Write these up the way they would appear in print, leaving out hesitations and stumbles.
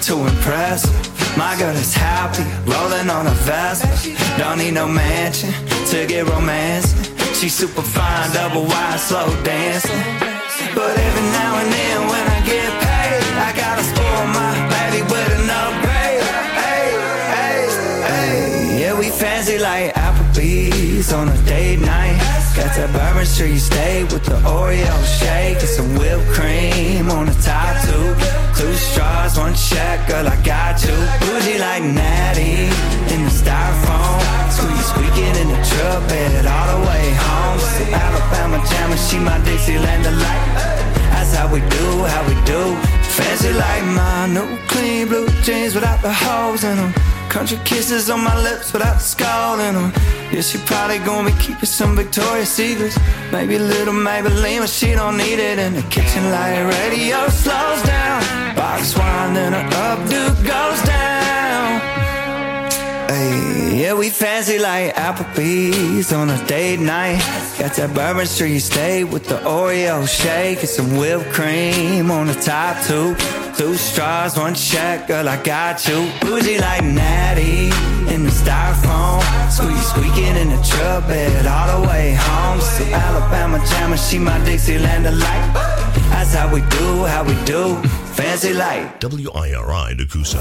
to impress her. My girl is happy, rolling on a Vespa. Don't need no mansion to get romancing. She's super fine, double wide, slow dancing. But every now and then when I get paid, I gotta spoil my baby with an upgrade. Hey, hey, hey. Yeah, we fancy like Applebee's on a date night. Got that Bourbon Street steak with the Oreo shake and some whipped cream on the top two. 2 straws, 1 check, girl, I got you. Bougie like Natty in the styrofoam. Squeaking in the truck bed all the way home. So Alabama jammer, she my Dixieland delight. That's how we do. Fancy like my new clean blue jeans without the holes in them. Country kisses on my lips without the skull in them. Yeah, she probably gonna be keeping some Victoria's Secrets. Maybe a little Maybelline, but she don't need it. In the kitchen light radio slows down. Box wine, then her updo goes down. Hey, yeah, we fancy like Applebee's on a date night. Got that Bourbon Street steak with the Oreo shake and some whipped cream on the top two. 2 straws, 1 check, girl, I got you. Bougie like Natty in the styrofoam. Squeaking in the truck bed all the way home. So Alabama jammer, she my Dixieland delight. That's how we do. Fancy like WIRI Nakusa.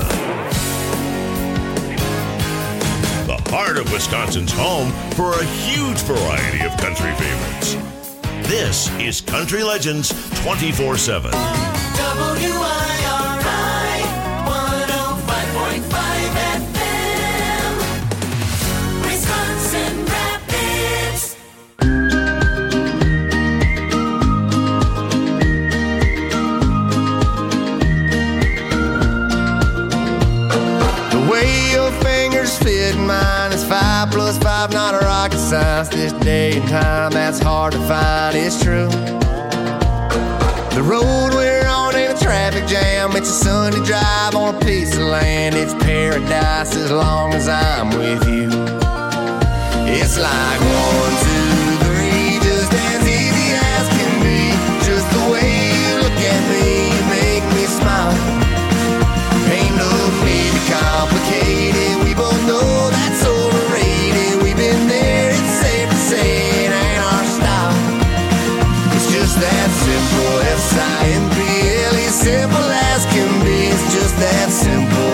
The heart of Wisconsin's home for a huge variety of country favorites. This is Country Legends 24/7. WIRI 105.5 FM, Wisconsin Rapids. The way your fingers fit mine is 5 + 5, not a rocket science. This day and time, that's hard to find, it's true. The road we're on ain't a traffic jam. It's a Sunday drive on a piece of land. It's paradise as long as I'm with you. It's like 1, 2, 3, just as easy as can be. Just the way you look at me, you make me smile. Ain't no need to complicate it. We both know that's overrated. We've been there, it's safe to say it ain't our style. It's just that simple, S-I-M-P-L-E, simple as can be. It's just that simple,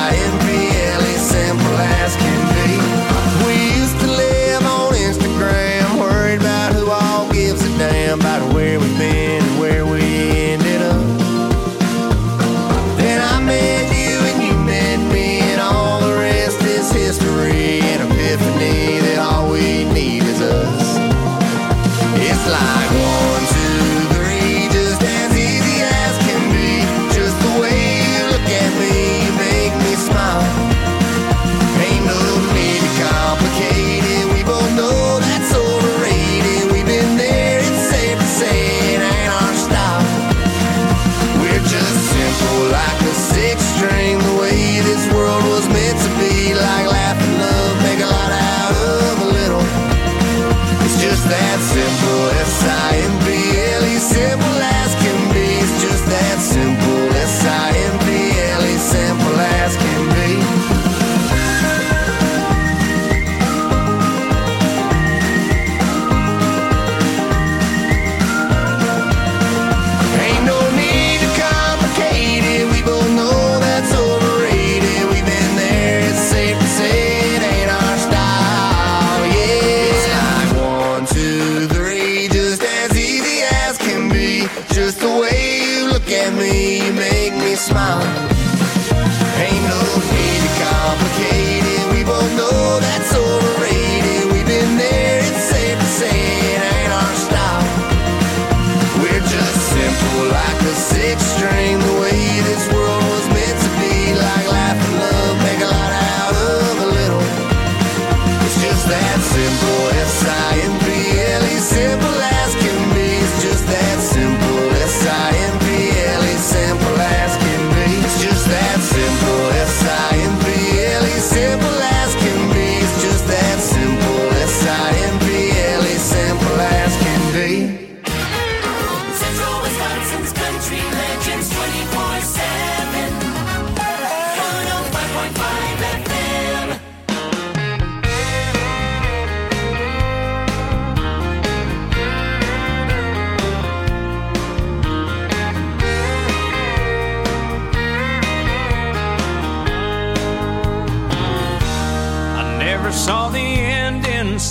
S-I-M-P-L-E, simple as can be. We used to live on Instagram,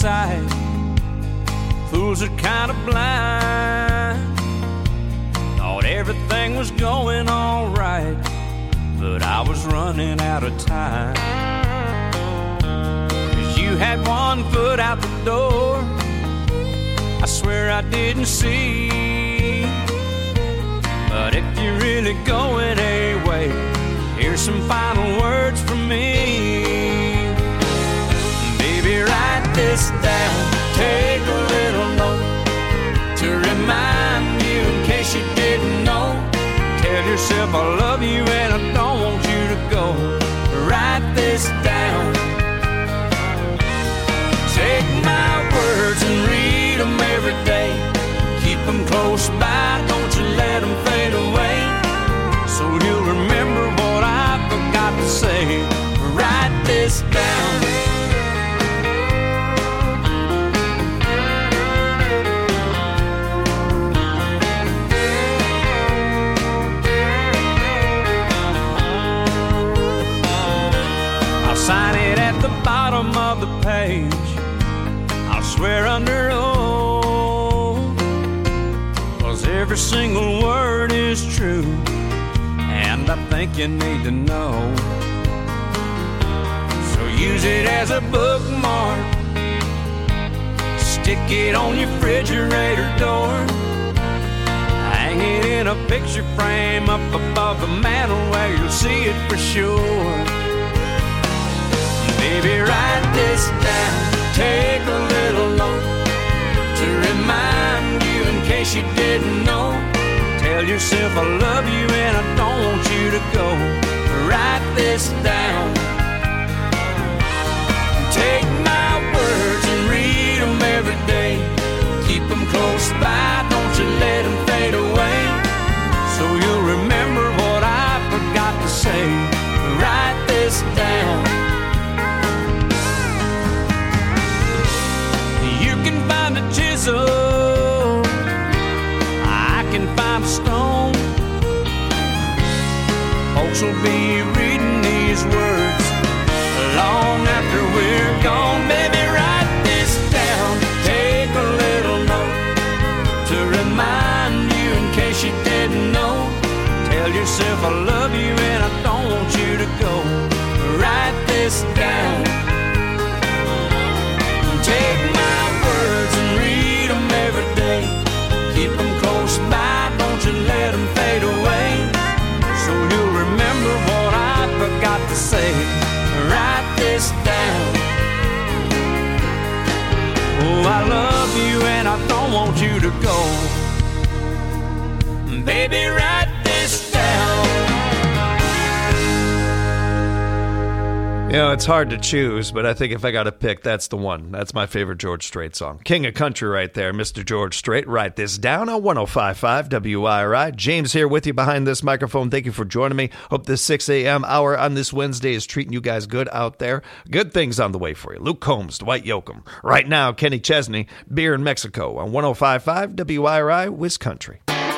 sight. Fools are kind of blind. Thought everything was going all right, but I was running out of time. 'Cause you had one foot out the door, I swear I didn't see. But if you're really going away, here's some final words from me. Baby, write this down, take a little note to remind you in case you didn't know. Tell yourself I love you and I don't want you to go. Write this down. Take my words and read them every day. Keep them close by, don't you let them fade away. So you'll remember what I forgot to say. Write this down. I'll sign it at the bottom of the page. I'll swear under oath, 'cause every single word is true, and I think you need to know. So use it as a bookmark, stick it on your refrigerator door, hang it in a picture frame up above the mantel where you'll see it for sure. Baby, write this down, take a little note to remind you in case you didn't know. Tell yourself I love you and I don't want you to go. Write this down. Take my words and read them every day. Keep them close by, don't you let them fade away. So you'll remember what I forgot to say. Write this down. You can find a chisel, I can find a stone. Folks will be reading these words long after we're gone. Baby, write this down, take a little note to remind you in case you didn't know. Tell yourself I love you and I don't want you to go. Write this down. Take my words and read them every day. Keep them close by, don't you let them fade away. So you'll remember what I forgot to say. Write this down. Oh, I love you and I don't want you to go. Baby, write this down. You know, it's hard to choose, but I think if I got to pick, that's the one. That's my favorite George Strait song. King of Country right there, Mr. George Strait. Write this down on 105.5 WIRI. James here with you behind this microphone. Thank you for joining me. Hope this 6 a.m. hour on this Wednesday is treating you guys good out there. Good things on the way for you. Luke Combs, Dwight Yoakam. Right now, Kenny Chesney, Beer in Mexico on 105.5 WIRI, Wiscountry.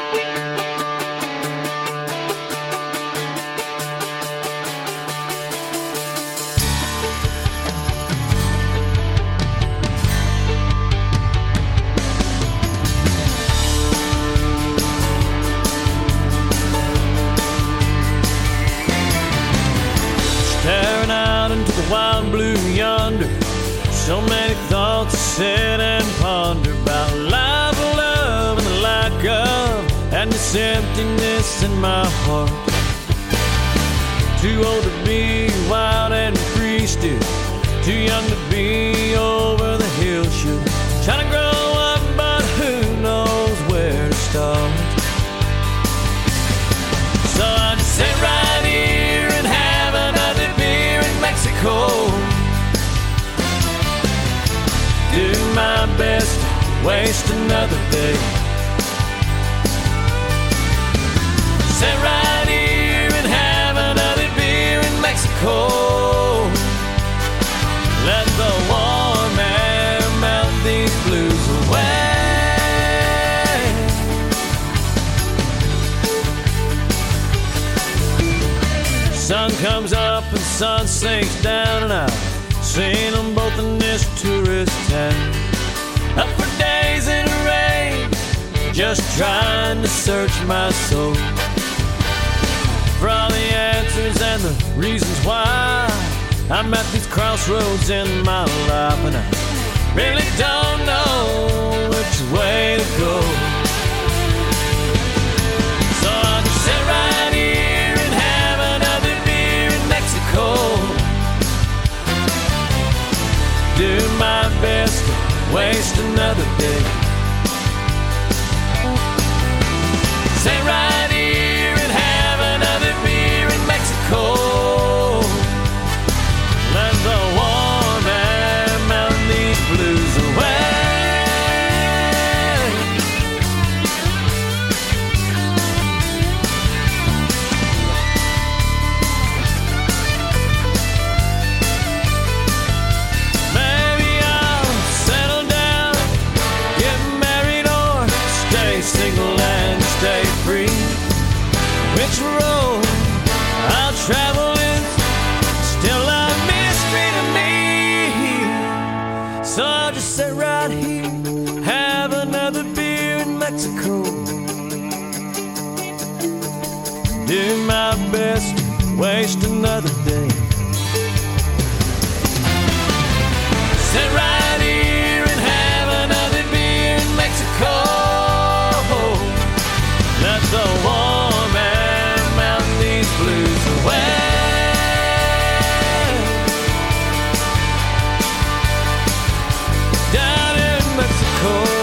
Wild blue yonder, so many thoughts to sit and ponder about life, love, and the lack of, and this emptiness in my heart. Too old to be wild and free still, too young to be over the hill. Should try to grow up, but who knows where to start. So I just sit right here and have another beer in Mexico. Do my best to waste another day. Sit right here and have another beer in Mexico. Let the warm air melt these blues away. Sun comes up and sun sinks down, and I seen them both in this tourist town. Up for days in the rain, just trying to search my soul for all the answers and the reasons why I'm at these crossroads in my life, and I really don't know which way to go. So I'll just sit right here and have another beer in Mexico. Do my best to waste another day. Sit right here and have another beer in Mexico. Let the warm air melt these blues away. Maybe I'll settle down, get married, or stay single and stay free. Which road I'll travel is still a mystery to me. So I'll just sit right here, have another beer in Mexico. Do my best to waste another day. Sit right here and have another beer in Mexico. Let the warm air melt these blues away. Down in Mexico.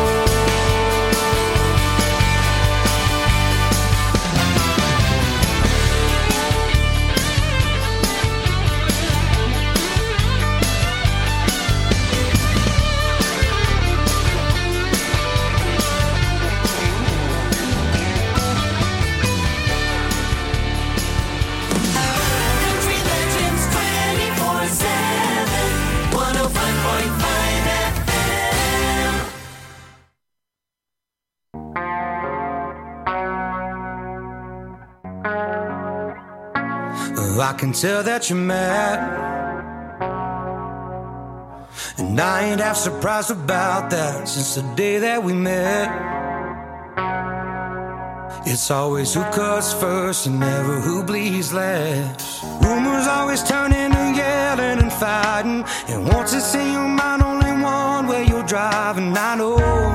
Country Legends 24/7, 105.5 FM. I can tell that you're mad, and I ain't half surprised about that. Since the day that we met, it's always who cuts first and never who bleeds last. Rumors always turn into yelling and fighting, and once it's in your mind, only one way you're driving. I know,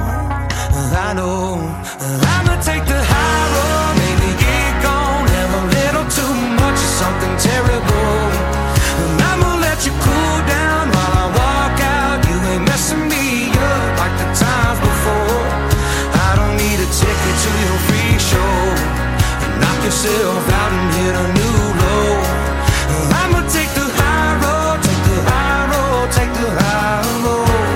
I'ma take the high road, maybe get gone, have a little too much of something terrible, and I'ma let you cool down while I walk out. You ain't messing me up like the times before. I don't need a ticket to your free show, and knock yourself out and hit a new low. I'ma take the high road, take the high road, take the high road.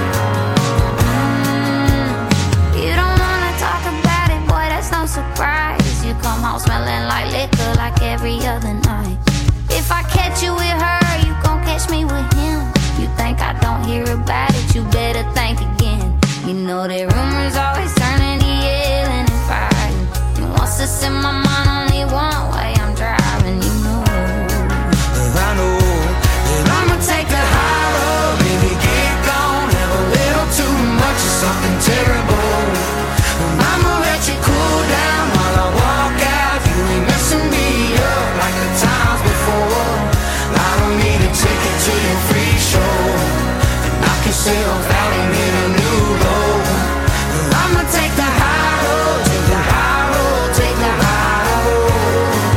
You don't wanna talk about it, boy, that's no surprise. You come home smelling like liquor like every other night. If I catch you with her, you gon' catch me with him. You think I don't hear about it, you better think again. You know that rumors always turn into yelling and fighting, and once it's in my mind, only one way I'm driving, you know. I know that I'ma take the high road, baby, get gone, have a little too much of something terrible. I'ma let you cool down while I walk out. You ain't messing me up like the times before. I don't need a ticket to your free show, and knock yourself out and hit a new low. I'ma take the high road, take the high road, take the high road.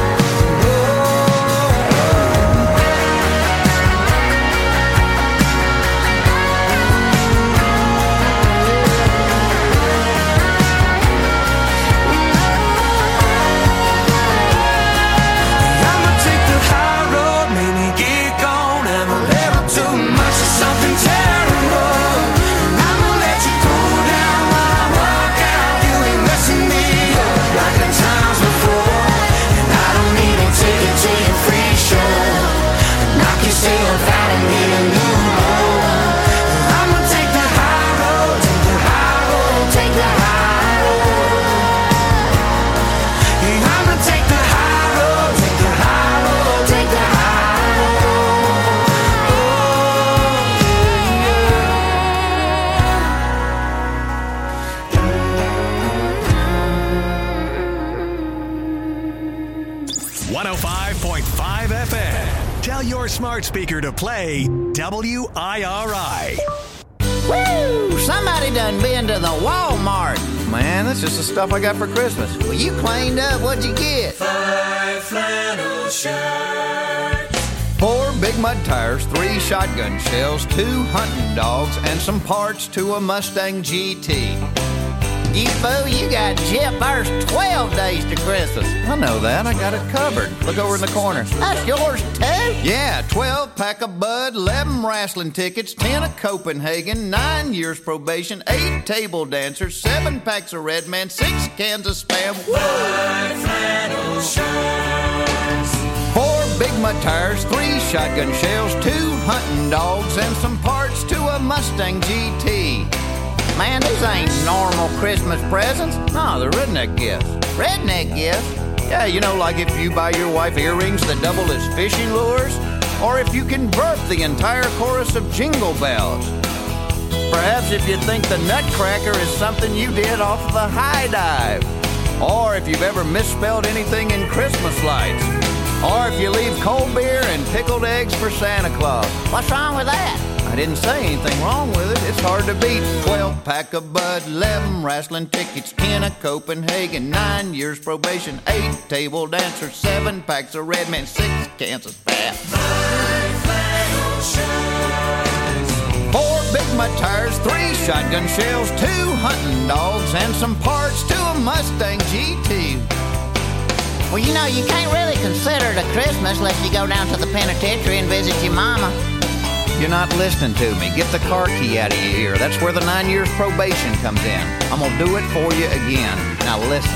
Tell your smart speaker to play WIRI. Woo! Somebody done been to the Walmart. Man, that's just the stuff I got for Christmas. Well, you cleaned up. What'd you get? 5 flannel shirts. 4 Big Mud tires, 3 shotgun shells, 2 hunting dogs, and some parts to a Mustang GT. You fool, you got Jip. There's 12 days to Christmas. I know that. I got it covered. Look over in the corner. That's yours, too? Yeah, 12 pack of Bud, 11 wrestling tickets, 10 of Copenhagen, 9 years probation, 8 table dancers, 7 packs of Red Man, 6 cans of Spam. 5 flannel shirts. 4 Big Mud tires, 3 shotgun shells, 2 hunting dogs, and some parts to a Mustang GT. Man, these ain't normal Christmas presents. No, they're redneck gifts. Redneck gifts? Yeah, you know, like if you buy your wife earrings that double as fishing lures, or if you convert the entire chorus of Jingle Bells. Perhaps if you think the Nutcracker is something you did off of a high dive, or if you've ever misspelled anything in Christmas lights, or if you leave cold beer and pickled eggs for Santa Claus. What's wrong with that? I didn't say anything wrong with it. It's hard to beat. 12 pack of Bud, 11 wrestling tickets, 10 of Copenhagen, 9 years probation, 8 table dancers, 7 packs of Red Man, 6 cans of Spam. 5 flannel shirts. 4 Big Mud tires, 3 shotgun shells, 2 hunting dogs, and some parts to a Mustang GT. Well, you know, you can't really consider it a Christmas unless you go down to the penitentiary and visit your mama. You're not listening to me. Get the car key out of your ear. That's where the 9 years probation comes in. I'm going to do it for you again. Now listen.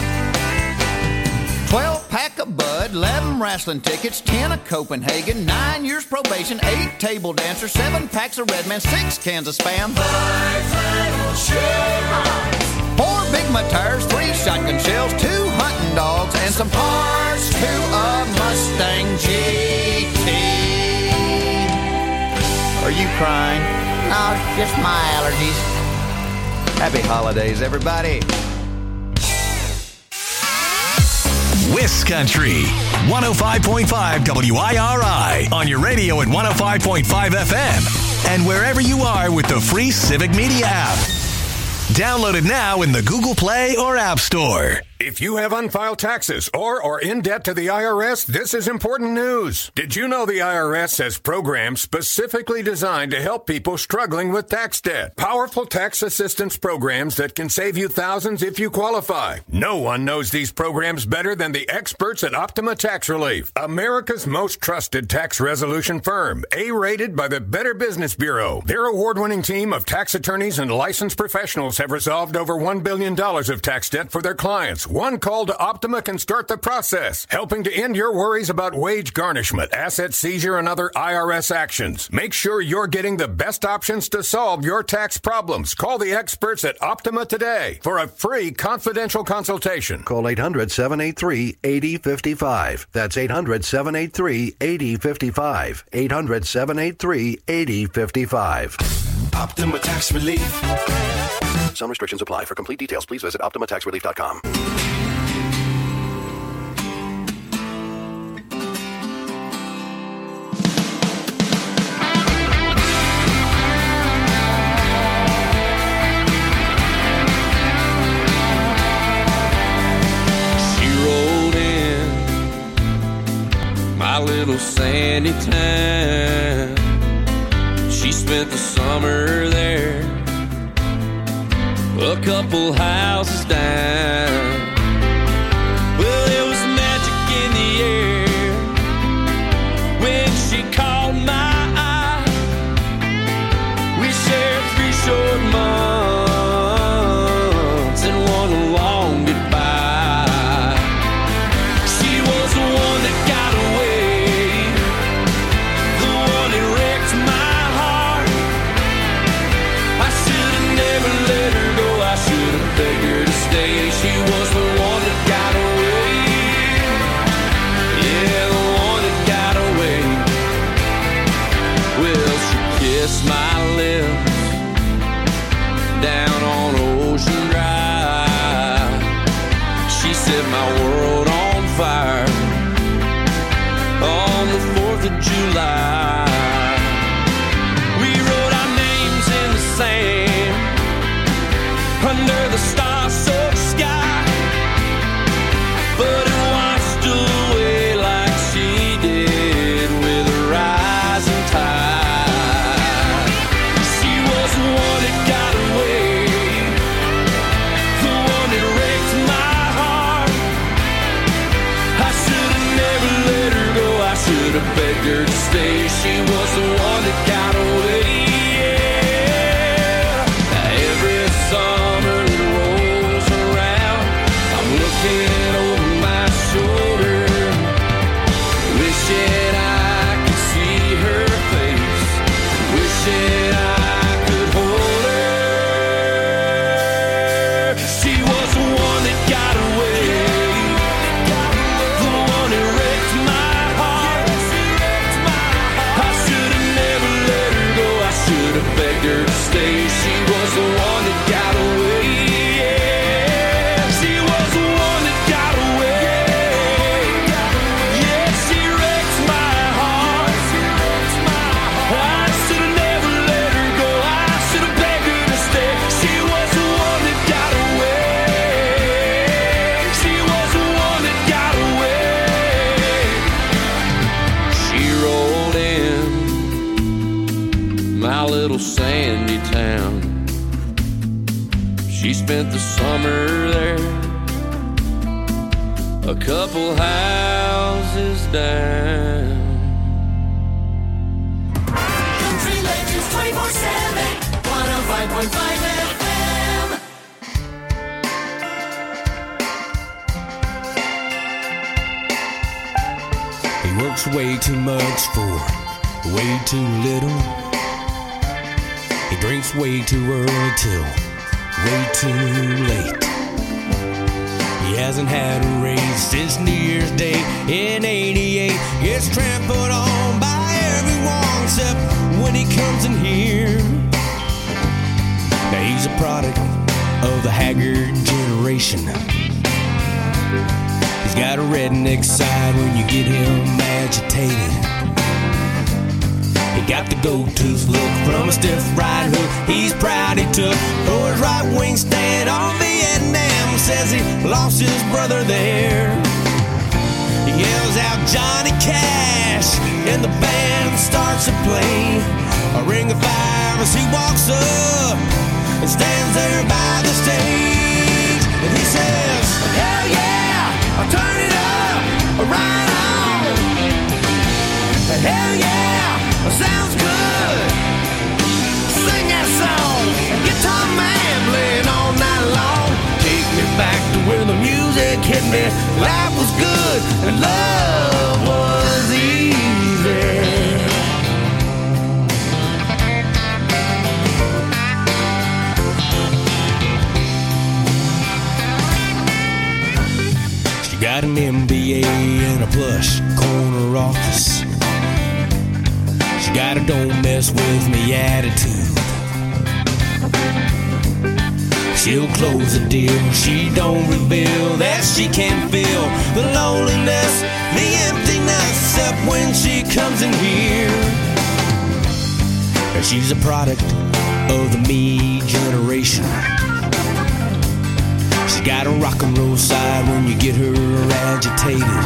12 pack of Bud, 11 wrestling tickets, 10 of Copenhagen, 9 years probation, 8 table dancers, 7 packs of Red Man, 6 cans of Spam. 5 flannel shirts. 4 Big Mud tires, 3 shotgun shells, 2 hunting dogs, and some parts to a Mustang GT. Are you crying? No, it's just my allergies. Happy holidays, everybody. Wiscountry 105.5 WIRI on your radio at 105.5 FM and wherever you are with the free Civic Media app. Download it now in the Google Play or App Store. If you have unfiled taxes or are in debt to the IRS, this is important news. Did you know the IRS has programs specifically designed to help people struggling with tax debt? Powerful tax assistance programs that can save you thousands if you qualify. No one knows these programs better than the experts at Optima Tax Relief, America's most trusted tax resolution firm, A-rated by the Better Business Bureau. Their award-winning team of tax attorneys and licensed professionals have resolved over $1 billion of tax debt for their clients. One call to Optima can start the process, helping to end your worries about wage garnishment, asset seizure, and other IRS actions. Make sure you're getting the best options to solve your tax problems. Call the experts at Optima today for a free confidential consultation. Call 800-783-8055. That's 800-783-8055. 800-783-8055. Optima Tax Relief. Some restrictions apply. For complete details, please visit OptimaTaxRelief.com. She rolled in my little sandy town. She spent the summer there, a couple houses down. Well, there was magic in the air when she caught my eye. We shared 3 short months and one long goodbye. She was the one that got away, the one that wrecked my heart. I should have never let her go. I should have begged her to stay. She was the one that got away. Yeah, the one that got away. Well, she kissed my lips down on Ocean Drive. She set my world on fire on the 4th of July. We wrote our names in the sand under the star-soaked sky, but it washed away like she did with a rising tide. She was the one that got away, the one that wrecked my heart. I should have never let her go, I should have begged her to stay. She was the one that got away. Yeah. Every summer that rolls around, I'm looking over my shoulder, wishing I could see her face, wishing I could hold her. She was the one that got away, the one that wrecked my heart. I should have never let her go, I should have begged her to stay. She was the one that got away. Yeah, she was the one that got away. Yeah, she wrecked my heart. I should have never let her go, I should have begged her to stay. She was the one that got away. She was the one that got away. She rolled in my little sandy town. She spent the summer there, a couple houses down. Country Legends 24/7, 105.5 FM. He works way too much for way too little. He drinks way too early till way too late. He hasn't had a raise since New Year's Day in '88. Gets trampled on by everyone except when he comes in here. Now he's a product of the haggard generation. He's got a redneck side when you get him agitated. He got the gold-tooth look from a stiff right hook he's proud he took for his right wing stand on Vietnam. Says he lost his brother there. He yells out Johnny Cash and the band starts to play a ring of fire as he walks up and stands there by the stage. And he says, hell yeah, I'll turn it up, right on. Hell yeah, sounds good. Sing that song, guitar man playing all night long. Take me back to where the music hit me. Life was good and love was easy. She got an MBA and a plush corner office. She got a don't mess with me attitude. She'll close a deal, she don't reveal that she can feel the loneliness, the emptiness, except when she comes in here. And she's a product of the me generation. She's got a rock and roll side when you get her agitated.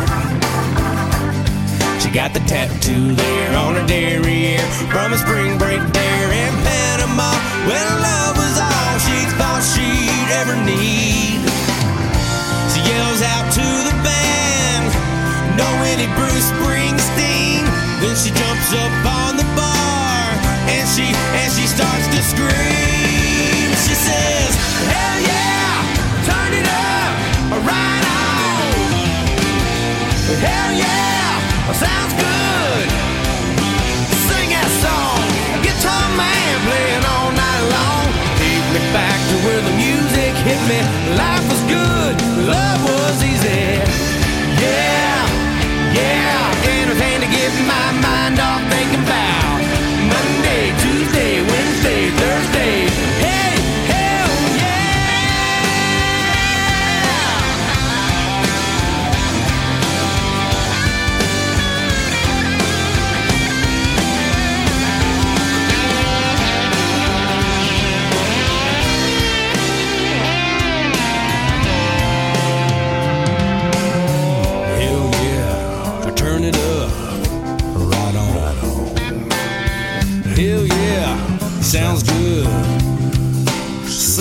She got the tattoo there on her derriere from a spring break there in Panama, when love was all she thought she'd ever need. She yells out to the band, "No any Bruce Springsteen." Then she jumps up on the bar and she starts to scream. She says, hell yeah, turn it up, right on. Hell yeah, sounds good. Sing that song, guitar man playing all night long. Take me back to where the music hit me. Life was good, love was easy. Yeah, yeah, anything to get my mind off thinking back.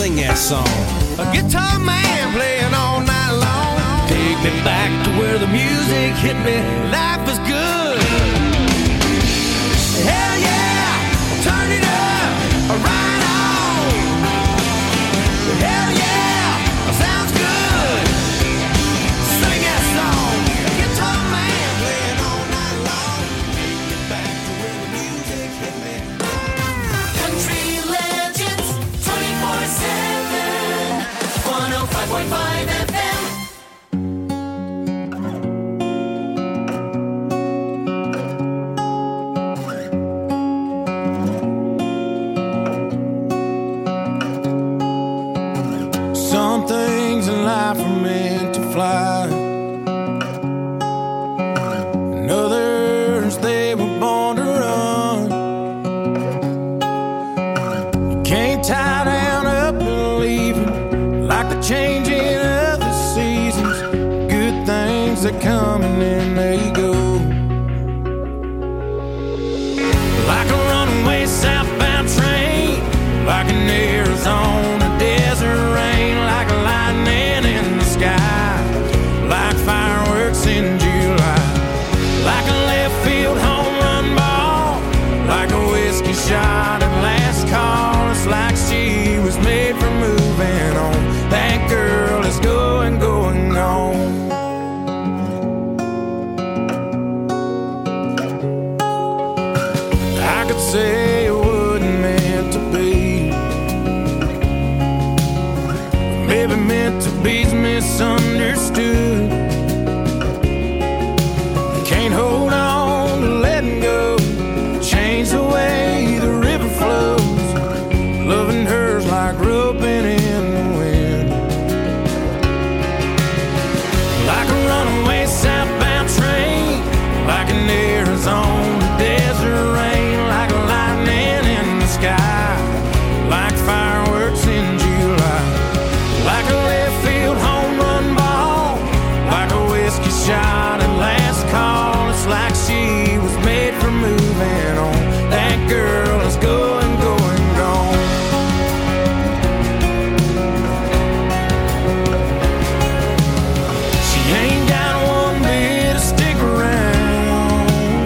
sing that song. A guitar man playing all night long. Take me back to where the music hit me. Life was good. Hell yeah, turn it up, right on. Hell yeah, sounds good. Sing that song. A guitar man playing all night long. Take me back to where the music hit me. Country Legends 24/7 105.5 FM. Some things in life are meant to fly, and others they were born to run. You can't tie down up and leave 'em like the changing of the seasons. Good things that come and then they go. Like a runaway southbound train, like an Arizona desert rain, like a lightning in the sky, like fireworks in July, like a left field home run ball, like a whiskey shot at last call. It's like she was made for moving on. That girl is going, going, gone. I could say it wasn't meant to be, maybe meant to be's misunderstood. Can't hold on to letting go, change the way the river flows. Loving her's like roping in the wind, like a runaway southbound train, like an Arizona desert rain, like a lightning in the sky, like fireworks in July, like a left field home run ball, like a whiskey shot at last call. It's like she was made for moving on. That girl is going, going, gone. She ain't got one bit to stick around.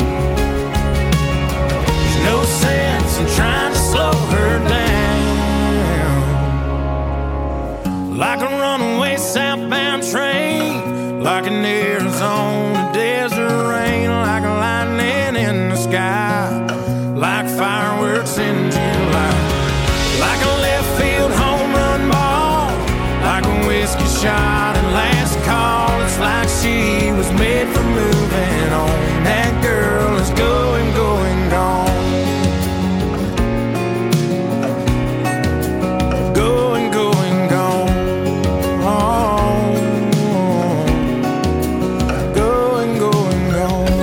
There's no sense in trying to slow her down. Like a runaway southbound train, like an Arizona desert rain, like a lightning in the sky, like fireworks in July, like a left field home run ball, like a whiskey shot at last call. It's like she was made for moving on. That girl is going, going, gone. Going, going, gone. Going, going, gone.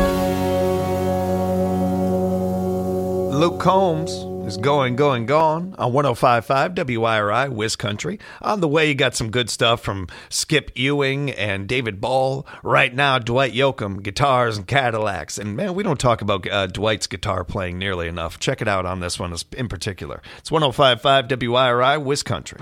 Luke Combs is going, going, gone on 105.5 WIRI, Wiz Country. On the way, you got some good stuff from Skip Ewing and David Ball. Right now, Dwight Yoakam, Guitars and Cadillacs. And man, we don't talk about Dwight's guitar playing nearly enough. Check it out on this one in particular. It's 105.5 WIRI, Wiz Country.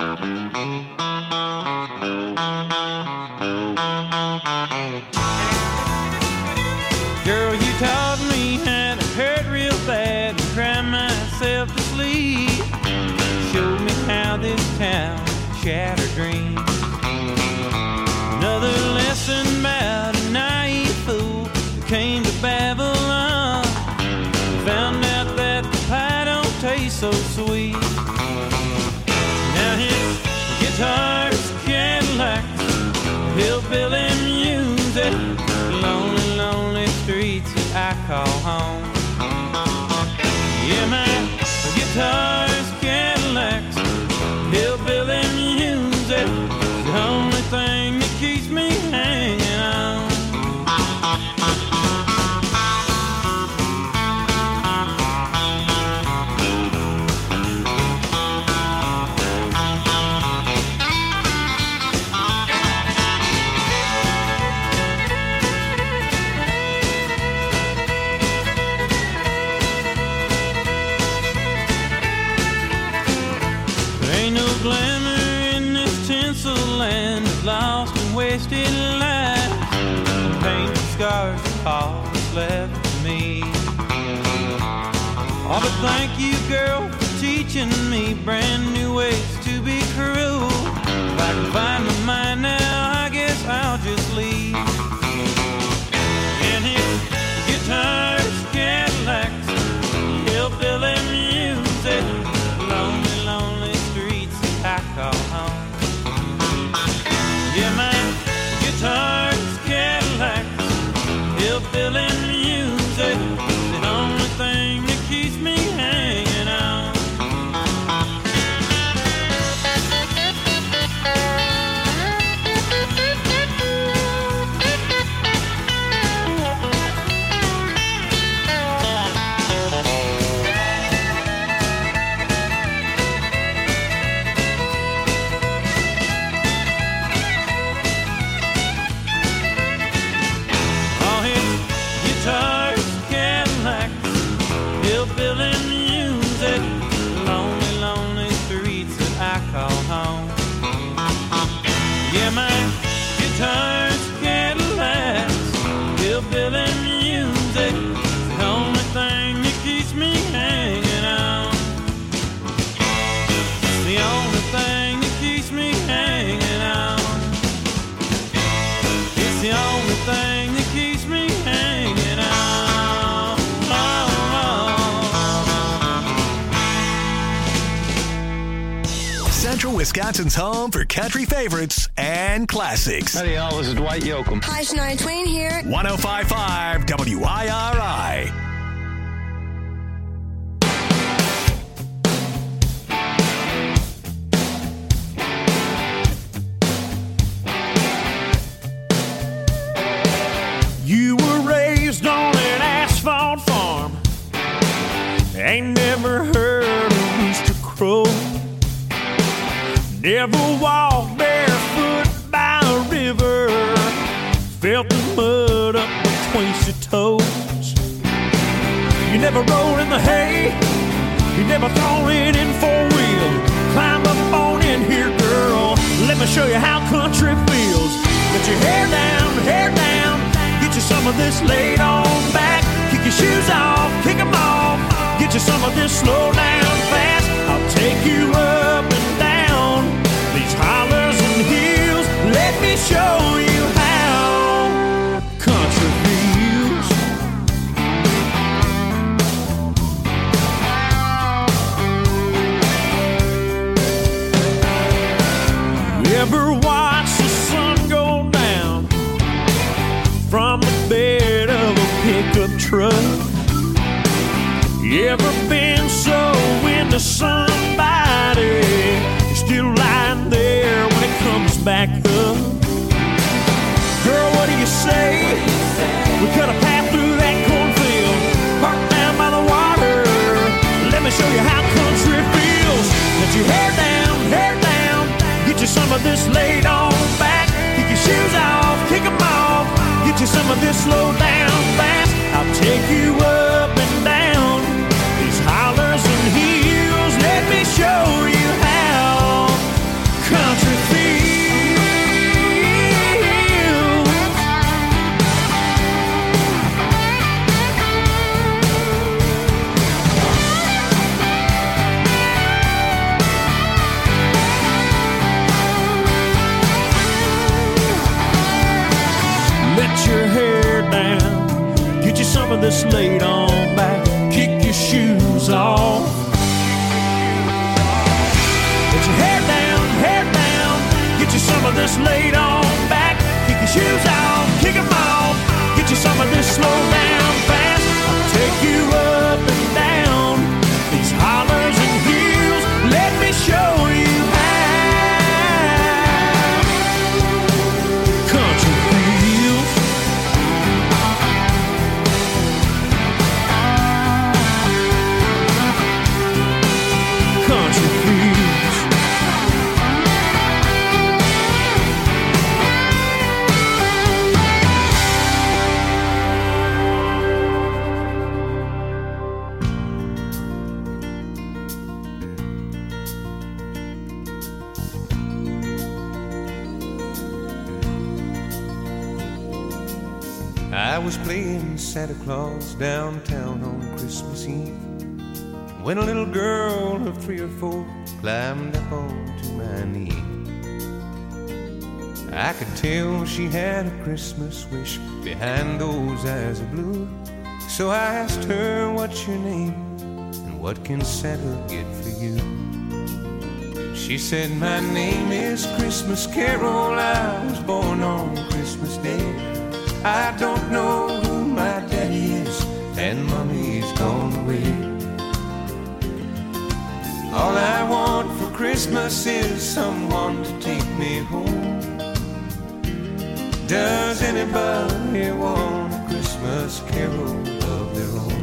Girl, you taught me how to hurt real bad and cry myself to sleep. Showed me how this town shattered dreams. Another lesson about a naive fool who came to Babylon. Found out that the pie don't taste so sweet. Now his guitar's Cadillacs, hillbilly music, lonely, lonely streets that I call home. Yeah, my guitar's Cadillacs, hillbilly music, pencil and lost and wasted life. Painful scars are all that's left of me. Oh, but thank you, girl, for teaching me brand new ways to be cruel. If I can find my mind now, I guess I'll just leave. And his guitars, Cadillacs, hillbilly music, lonely, lonely streets I call home. Yeah, my guitars, Cadillacs, hillbilly music, the only thing that keeps me hanging on. All his guitars, Cadillacs, hillbilly music, lonely, lonely streets that I call home. Yeah, my guitars, Cadillacs, hillbilly music, the only thing that keeps me hanging on. It's the only thing that keeps me hanging on. It's the only thing that keeps me hanging on. Central Wisconsin's home for country favorites and classics. Howdy, y'all. This is Dwight Yoakam. Hi, Shania Twain here. 105.5 WIRI. You were raised on an asphalt farm. Ain't never heard a rooster crow. Never walked barefoot by a river. Felt the mud up between your toes. You never rolled in the hay. You never thrown it in four-wheel. Climb up on in here, girl. Let me show you how country feels. Get your hair down, hair down. Get you some of this laid on back. Kick your shoes off, kick them off. Get you some of this slow down fast. I'll take you up and down these hollers and hills. Let me show you how country feels. You ever watch the sun go down from the bed of a pickup truck? You ever been so into somebody you're still lying there when it comes back up? Girl, what do you say? We cut a path through that cornfield, parked down by the water. Let me show you how country feels. Let your hair down, get you some of this laid on back. Kick your shoes off, kick them off. Get you some of this slow down fast. I'll take you up and down these hollers and hills. Let me show you how country feels. Let your hair down, get you some of this laid on back. Kick your shoes off. Let your hair down, get you some of this laid on back. Kick your shoes off, kick them off. Get you some of this slow down fast. I'll take you up and down these hollers and hills. Let me show you how country feels. Country feels. was playing Santa Claus downtown on Christmas Eve when a little girl of 3 or 4 climbed up onto my knee. I could tell she had a Christmas wish behind those eyes of blue. So I asked her, what's your name and what can Santa get for you? She said, my name is Christmas Carol. I was born on Christmas Day. I don't know who my daddy is, and mommy's gone away. All I want for Christmas is someone to take me home. Does anybody want a Christmas carol of their own?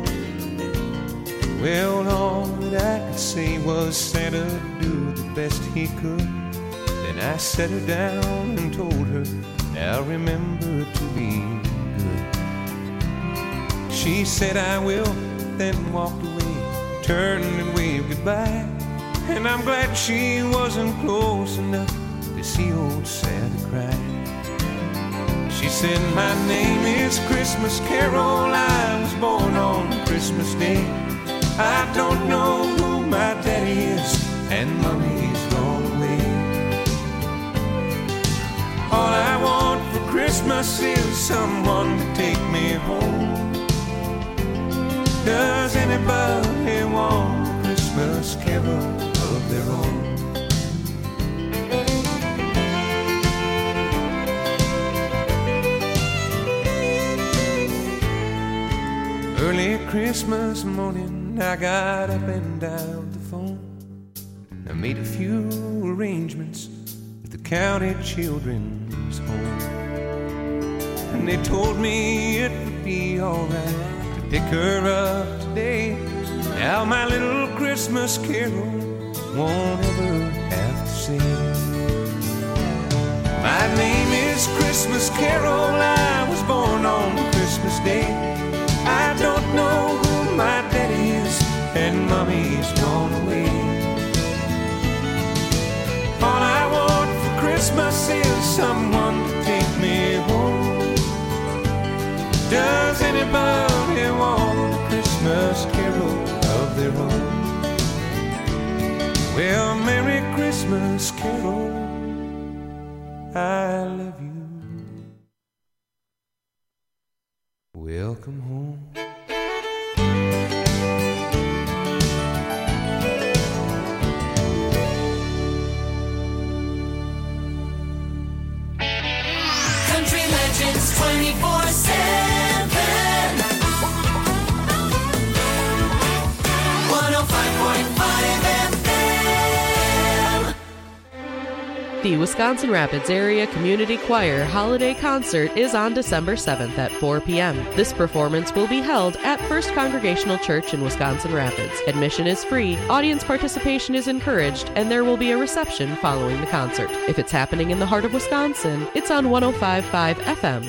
Well, all that I could say was Santa do the best he could. Then I set her down and told her, now remember to be good. She said I will, then walked away, turned and waved goodbye. And I'm glad she wasn't close enough to see old Santa cry. She said, my name is Christmas Carol. I was born on Christmas Day. I don't know who my daddy is, and mommy's gone away. All I want for Christmas is someone to take me home. Does anybody want a Christmas carol of their own? Early Christmas morning, I got up and dialed the phone. I made a few arrangements with the county children's home. And they told me it would be alright to pick her up today. Now my little Christmas carol won't ever have to sing. My name is Christmas Carol. I was born on Christmas Day. I don't know who my daddy is, and mommy's gone away. All I want for Christmas is someone to take me home. Does anybody want a Christmas carol of their own? Well, Merry Christmas, Carol, I love you. Welcome home. Country Legends 24/7. 105.5 FM. The Wisconsin Rapids Area Community Choir Holiday Concert is on December 7th at 4 p.m. This performance will be held at First Congregational Church in Wisconsin Rapids. Admission is free, audience participation is encouraged, and there will be a reception following the concert. If it's happening in the heart of Wisconsin, it's on 105.5 FM.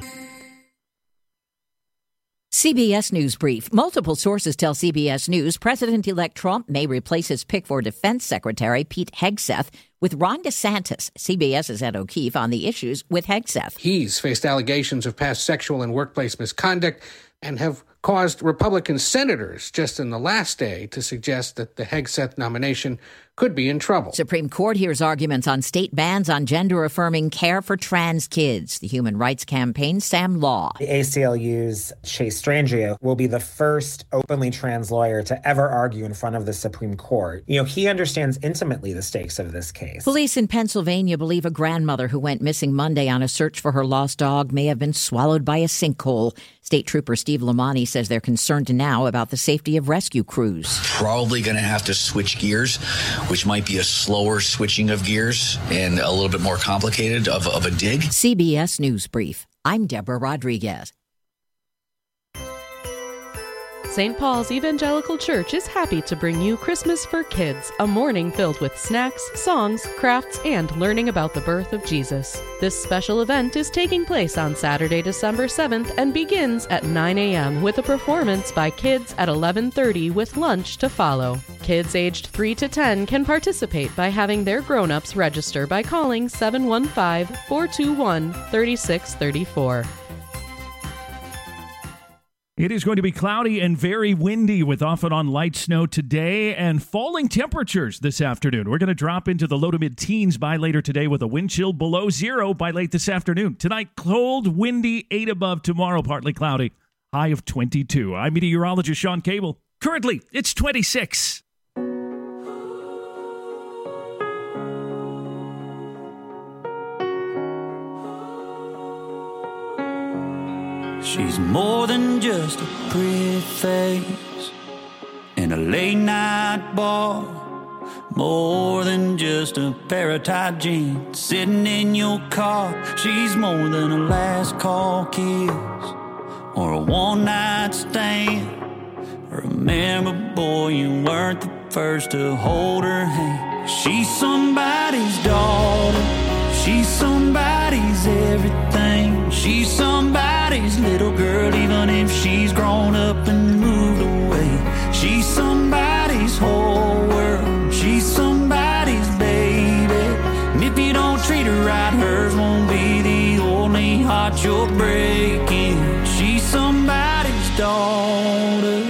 CBS News Brief. Multiple sources tell CBS News President-elect Trump may replace his pick for Defense Secretary Pete Hegseth with Ron DeSantis. CBS's Ed O'Keefe on the issues with Hegseth. He's faced allegations of past sexual and workplace misconduct and have caused Republican senators just in the last day to suggest that the Hegseth nomination could be in trouble. Supreme Court hears arguments on state bans on gender-affirming care for trans kids. The Human Rights Campaign's Sam Law. The ACLU's Chase Strangio will be the first openly trans lawyer to ever argue in front of the Supreme Court. You know, he understands intimately the stakes of this case. Police in Pennsylvania believe a grandmother who went missing Monday on a search for her lost dog may have been swallowed by a sinkhole. State Trooper Steve Lamani says they're concerned now about the safety of rescue crews. Probably going to have to switch gears, which might be a slower switching of gears and a little bit more complicated of a dig. CBS News Brief. I'm Deborah Rodriguez. St. Paul's Evangelical Church is happy to bring you Christmas for Kids, a morning filled with snacks, songs, crafts, and learning about the birth of Jesus. This special event is taking place on Saturday, December 7th and begins at 9 a.m. with a performance by kids at 11:30 with lunch to follow. Kids aged 3 to 10 can participate by having their grown-ups register by calling 715-421-3634. It is going to be cloudy and very windy with off and on light snow today and falling temperatures this afternoon. We're going to drop into the low to mid-teens by later today with a wind chill below zero by late this afternoon. Tonight, cold, windy, 8 above. Tomorrow, partly cloudy, high of 22. I'm meteorologist Sean Cable. Currently, it's 26. She's more than just a pretty face in a late night bar, more than just a pair of tight jeans sitting in your car. She's more than a last call kiss or a one night stand. Remember, boy, you weren't the first to hold her hand. She's somebody's daughter. She's somebody's everything. She's somebody's little girl, even if she's grown up and moved away. She's somebody's whole world. She's somebody's baby. And if you don't treat her right, hers won't be the only heart you're breaking. She's somebody's daughter.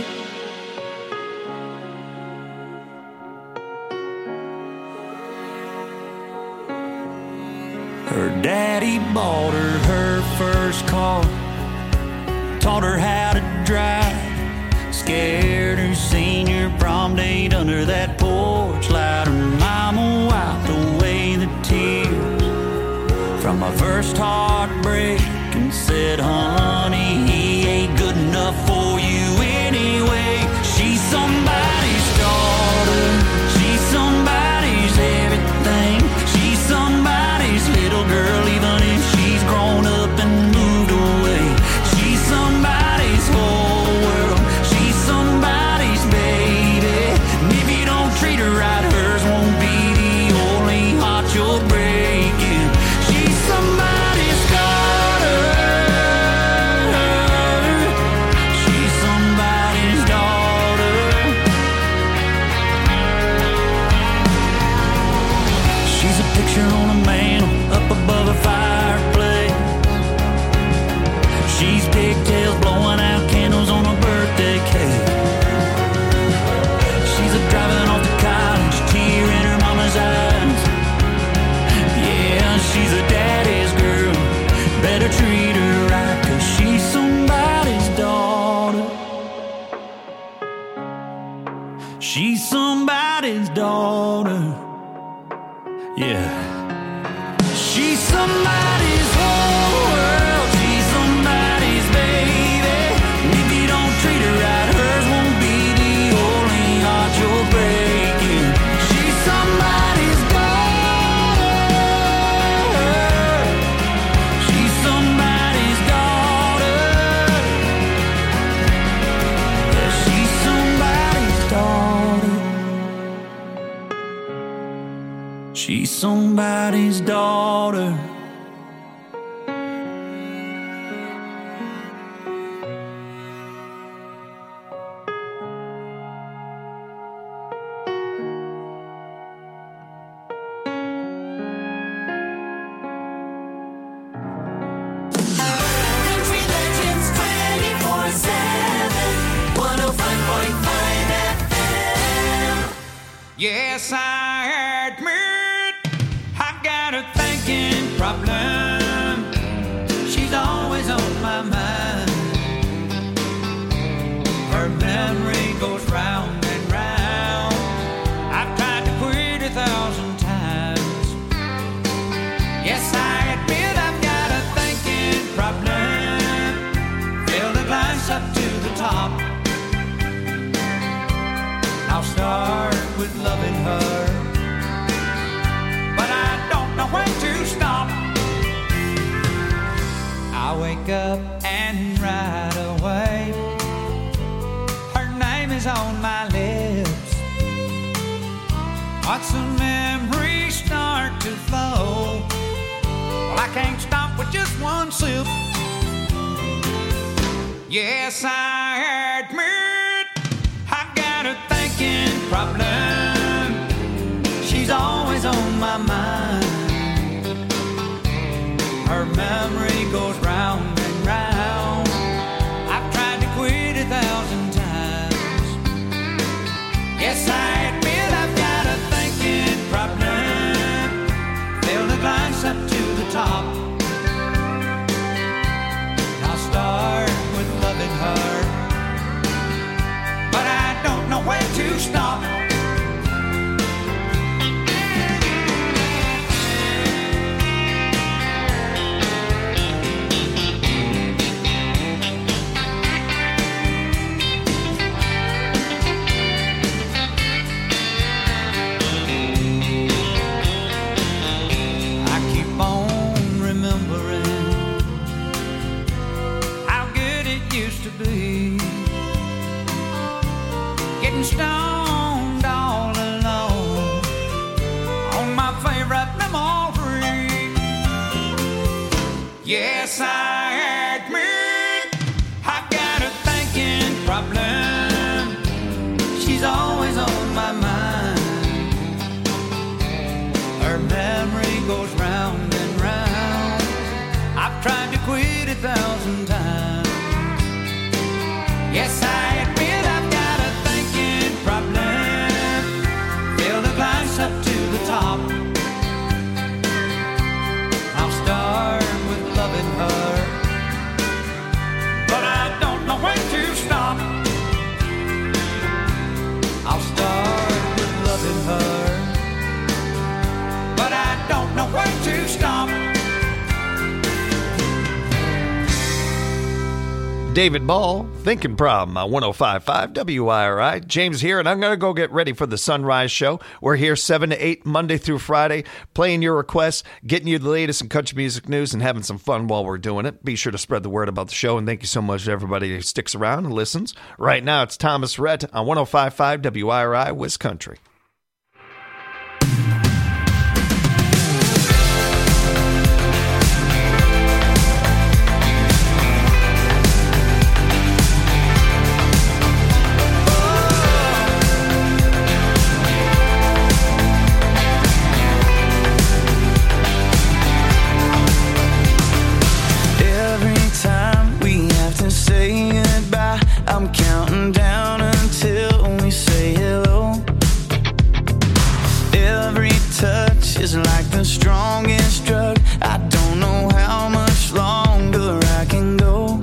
Her daddy bought her first car, taught her how to drive, scared her senior prom date under that porch light. Her mama wiped away the tears from my first heartbreak and said, honey, he ain't good enough for you anyway. She's somebody's daughter. She's somebody's everything. She's somebody's little girl, even if she's grown up and moved away. She's somebody's whole world. She's somebody's baby. And if you don't treat her right, hers won't be the only heart you're breaking. She's somebody's daughter. She's somebody's daughter. She's a picture on a mantle up above a fireplace. She's pigtails blowing out candles on a birthday cake. She's a driving off to college, tear in her mama's eyes. Yeah, she's a daddy's girl. Better treat her right, 'cause she's somebody's daughter. She's somebody's daughter. Yeah. She's somebody's whole world. She's somebody's baby. And if you don't treat her right, hers won't be the only heart you're breaking. She's somebody's daughter. She's somebody's daughter. Yeah, she's somebody's daughter. She's somebody's daughter. Country Legends 24/7, 105.5 FM. Yes, I admit I've got a thinking problem. She's always on my mind. Her memory goes round and round. I've tried to quit 1,000 times. Yes, I admit I've got a thinking problem. Fill the glass up to the top. I'll start with loving her, but I don't know when to stop. I wake up and right away her name is on my lips. Watch the memories start to flow. Well, I can't stop with just one sip. Yes, I admit I've got a thinking problem. She's always on my mind. Her memory goes round and round. I've tried to quit Yes, I admit I've got a thinking problem. She's always on my mind. Her memory goes round and round. I've tried to quit 1,000 times. Yes, I admit I've got a thinking problem. Fill the glass up to the top. I'll start with loving her, but I don't know when to stop. I'll start with loving her, but I don't know when to stop. David Ball, Thinking Problem on 105.5 WIRI. James here, and I'm going to go get ready for the Sunrise Show. We're here 7 to 8, Monday through Friday, playing your requests, getting you the latest in country music news, and having some fun while we're doing it. Be sure to spread the word about the show, and thank you so much to everybody who sticks around and listens. Right now, it's Thomas Rhett on 105.5 WIRI, West Country. Say goodbye, I'm counting down until we say hello. Every touch is like the strongest drug. I don't know how much longer I can go.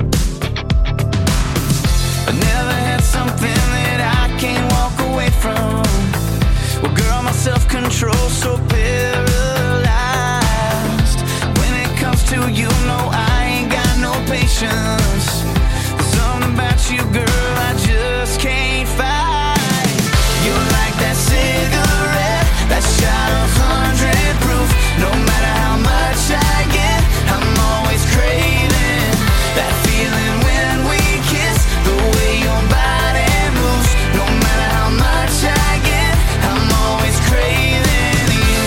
I never had something that I can't walk away from. Well, girl, my self-control's so paralyzed. When it comes to you, no, I ain't got no patience. Something about you, girl, I just can't fight. You're like that cigarette, that shot of 100 proof. No matter how much I get, I'm always craving that feeling when we kiss. The way your body moves. No matter how much I get, I'm always craving you.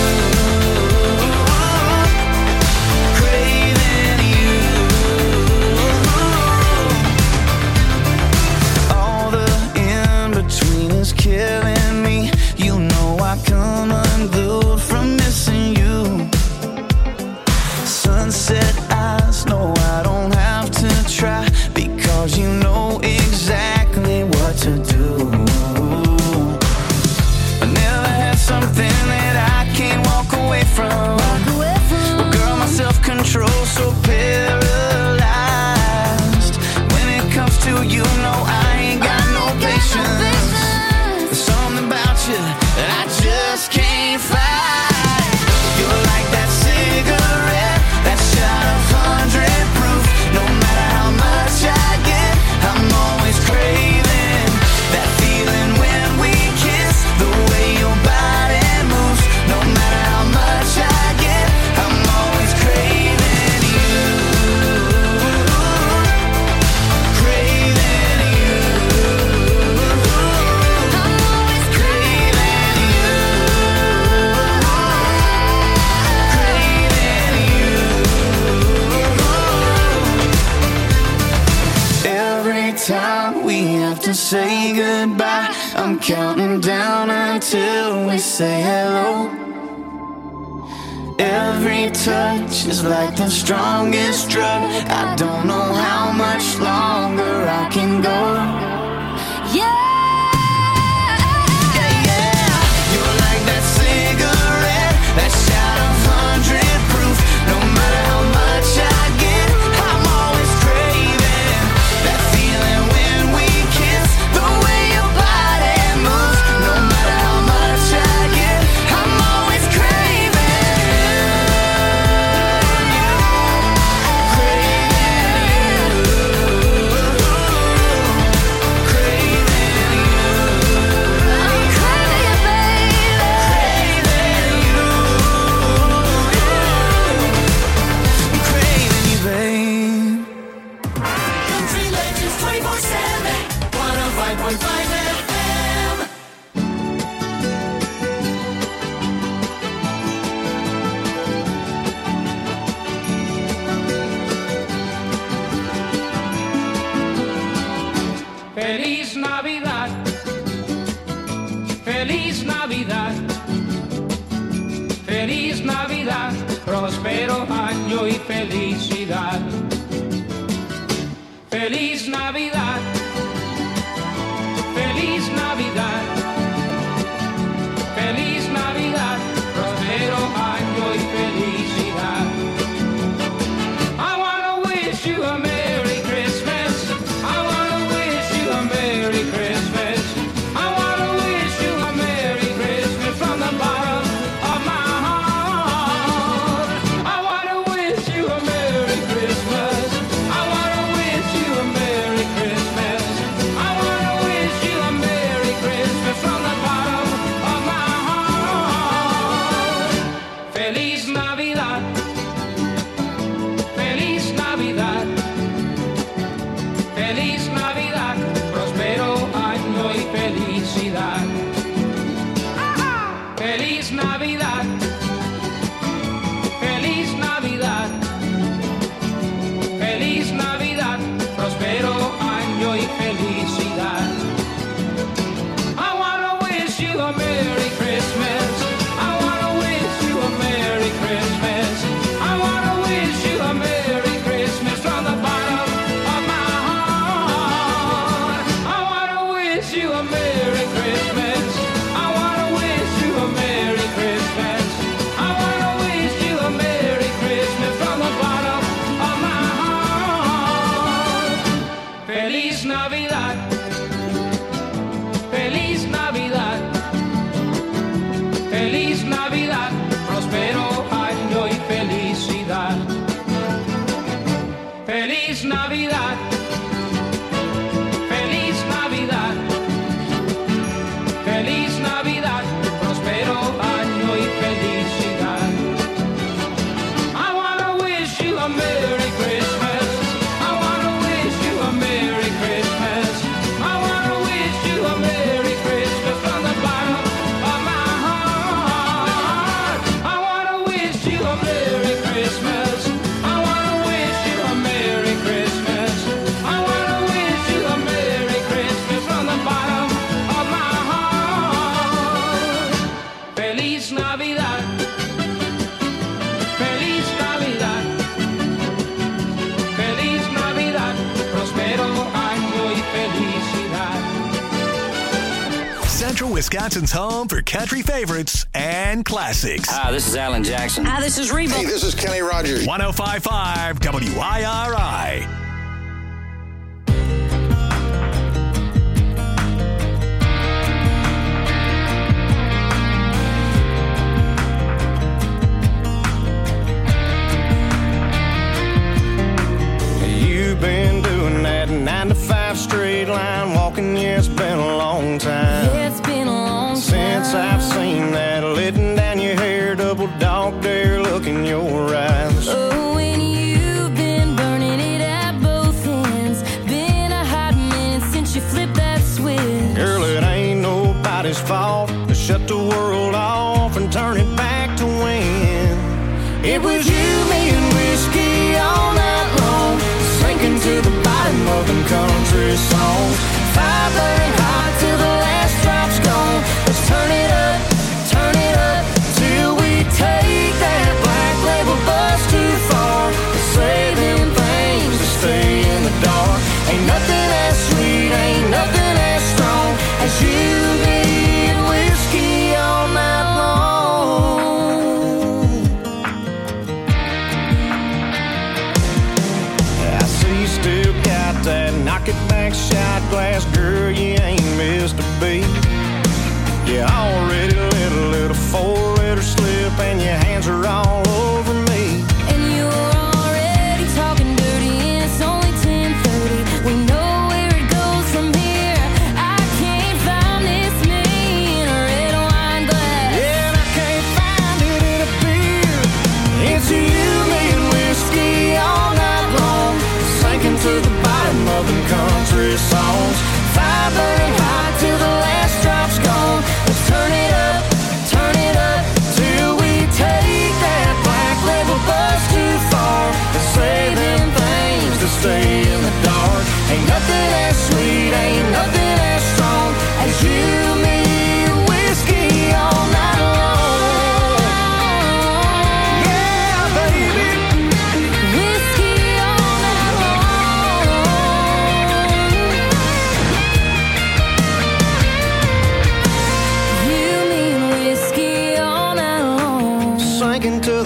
Craving you. All the in-between is killing me. You know I come unglued from missing you. Sunset eyes, no, I don't have to try, because you know exactly what to do. I never had something that I can't walk away from. Well, girl, my self-control's so paralyzed. When it comes to you, no, I ain't got no patience. There's something about you that I just can't fight. You're like that cigarette, that shot of 100 proof. No matter how much I get, I'm always craving that feeling when we kiss. The way your body moves. No matter how much I get, I'm always craving you. Craving you. I'm always craving you. Every time we have to say goodbye, I'm counting down until we say hello. Every touch is like the strongest drug. I don't know how much longer I can go. You're like that cigarette, that shot of 100 proof. No matter how much I get, I'm always craving that feeling when we kiss. The way your body moves. No matter how much I get, I'm always craving you. Navidad, feliz Navidad, próspero año y felicidad. Feliz Navidad, feliz Navidad, feliz Navidad, próspero año y felicidad. I wanna wish you a Merry Christmas. I wanna wish you a Merry Christmas. I wanna wish you a Merry Christmas from the bottom of my heart. I wanna wish you a Merry Christmas. I wanna wish you a Merry Christmas. I wanna wish you a Merry Christmas from the bottom of my heart. Feliz Navidad. Feliz Navidad. Feliz Navidad. Próspero año y felicidad. Feliz Navidad. Feliz Navidad. Feliz Navidad. Próspero año y felicidad. I wanna wish you a Merry Christmas. I wanna wish you a Merry Christmas. I wanna wish you a Merry Christmas from the bottom of my heart. I wanna wish you a Merry Christmas. I wanna wish you a Merry Christmas. I wanna wish you a Merry Christmas from the bottom of my heart. Feliz Navidad. Feliz Navidad. Feliz Navidad. Próspero año y felicidad. Feliz Navidad. Feliz Navidad. Feliz Navidad. Próspero año y felicidad. I wanna wish you a Merry Christmas. I wanna wish you a Merry Christmas. I wanna wish you a Merry Christmas from the bottom of my heart. I wanna wish you a Merry Christmas. I wanna wish you a Merry Christmas. I wanna wish you a Merry Christmas from the bottom of my heart. Feliz Navidad. Feliz Navidad. Feliz Navidad. Próspero año y felicidad. Central Wisconsin's home for country favorites and classics. Hi, this is Alan Jackson. Hi, this is Reba. Hey, this is Kenny Rogers. 105.5 WIRI. You've been doing that 9 to 5 straight line walking, yeah, it's been a long time. Yeah, it's been a long time. Since I've seen that letting down your hair, double dog dare look in your eyes. Oh, and you've been burning it at both ends. Been a hot minute since you flipped that switch. Girl, it ain't nobody's fault to shut the world off and turn it back to when it was you, me, and whiskey all night long, sinking to the bottom of them country songs. Fire burning hot till the last drop's gone. Let's turn it up till we take that black label bus too far. Saving things to stay in the dark. Ain't nothing as sweet, ain't nothing as strong as you, me, and whiskey all night long. I see you still got that knock it back shot glass, girl, you ain't missed a beat. You already let a little 4-letter slip and your hands are all over me. And you're already talking dirty and it's only 10:30. We know where it goes from here. I can't find this me in a red wine glass. Yeah, and I can't find it in a beer. It's you, me, and whiskey all night long, sinking to the bottom of them country songs.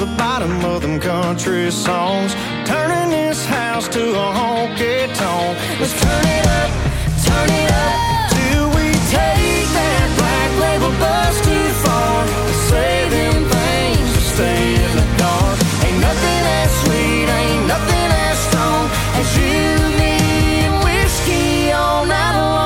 bottom of them country songs, turning this house to a honky tonk. Let's turn it up till we take that black label bus too far. Say them things to stay in the dark. Ain't nothing as sweet, ain't nothing as strong as you, me, and whiskey all night long.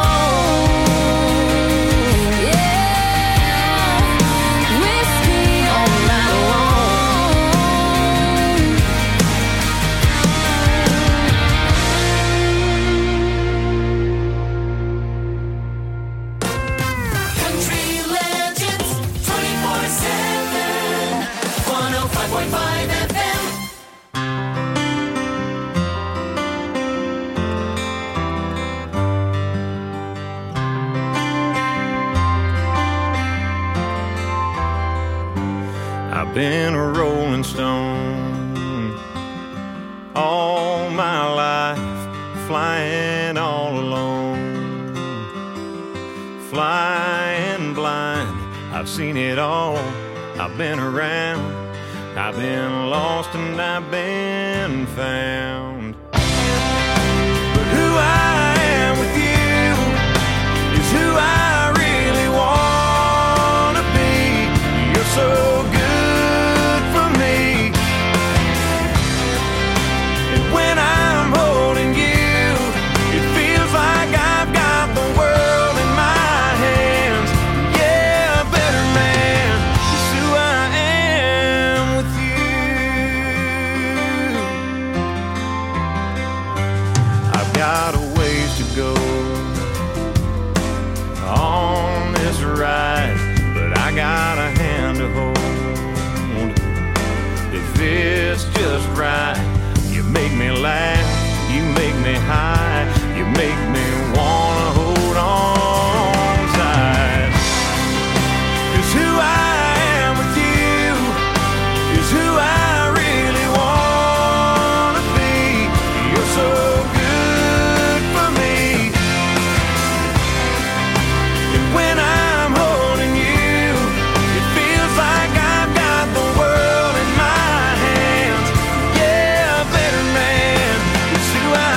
Been a rolling stone all my life, flying all alone, flying blind. I've seen it all, I've been around, I've been lost and I've been found. But who I am with you is who I really want to be. You're so good for me, and when I'm holding you, it feels like I've got the world in my hands. Yeah, a better man is who I am with you. I've got a ways to go on this ride, but I got a hand to hold. If it's just right, you make me laugh, you make me high, you make